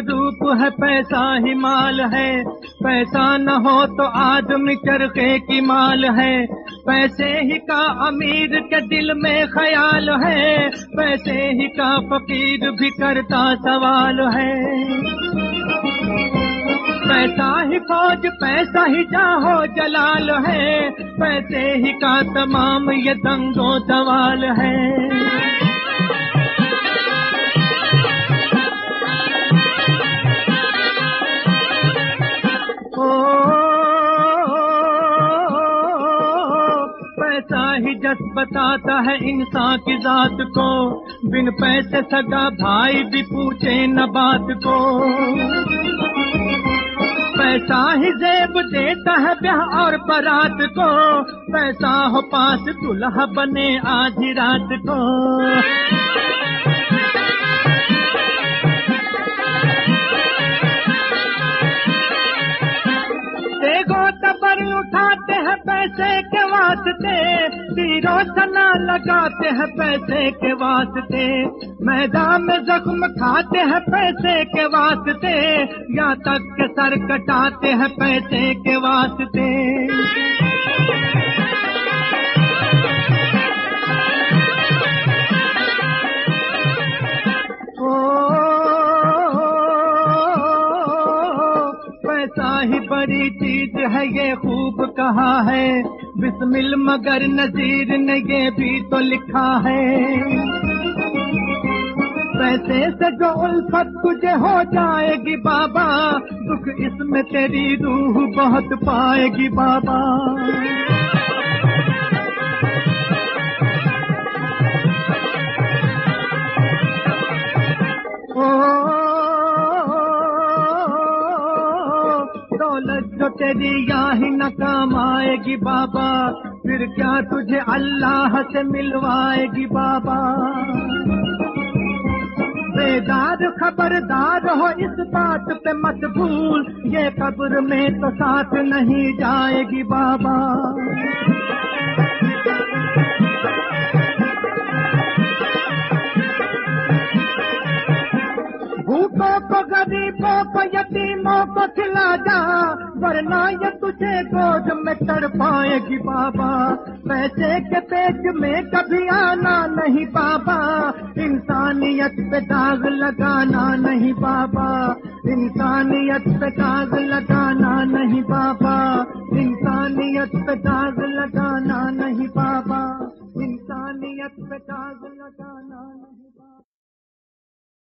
रूप है, पैसा ही माल है। पैसा न हो तो आदमी चरखे की माल है। पैसे ही का अमीर के दिल में ख्याल है, पैसे ही का फकीर भी करता सवाल है। पैसा ही फौज, पैसा ही जाहो जलाल है, पैसे ही का तमाम ये दंगो सवाल है। पैसा ही जस बताता है इंसान की जात को, बिन पैसे सगा भाई भी पूछे न बात को। पैसा ही जेब देता है ब्याह और बारात को, पैसा हो पास दुल्हा बने आधी रात को। देखो तबर उठाते हैं पैसे के वास्ते, तीरों सना लगाते हैं पैसे के वास्ते। मैदान में जख्म खाते हैं पैसे के वास्ते, यहाँ तक के सर कटाते हैं पैसे के वास्ते। पैसा ही बड़ी चीज है ये खूब कहा है, बिस्मिल मगर नजीर ने ये भी तो लिखा है। पैसे से जो उल्फत तुझे हो जाएगी बाबा, दुख इसमें तेरी रूह बहुत पाएगी बाबा। दौलत जो तेरी यहाँ ही न काम आएगी बाबा, फिर क्या तुझे अल्लाह से मिलवाएगी बाबा। बेदार खबरदार हो इस बात पे मत भूल, ये कब्र में तो साथ नहीं जाएगी बाबा। भूखों को गरीबों को यतीमों को खिला जा, वरना ये तुझे गोद में तड़पाएगी बाबा। पैसे के पेट में कभी आना नहीं बाबा, इंसानियत पे दाग लगाना नहीं बाबा। इंसानियत पे दाग लगाना नहीं बाबा, इंसानियत पे दाग लगाना नहीं बाबा, इंसानियत पे दाग लगाना नहीं।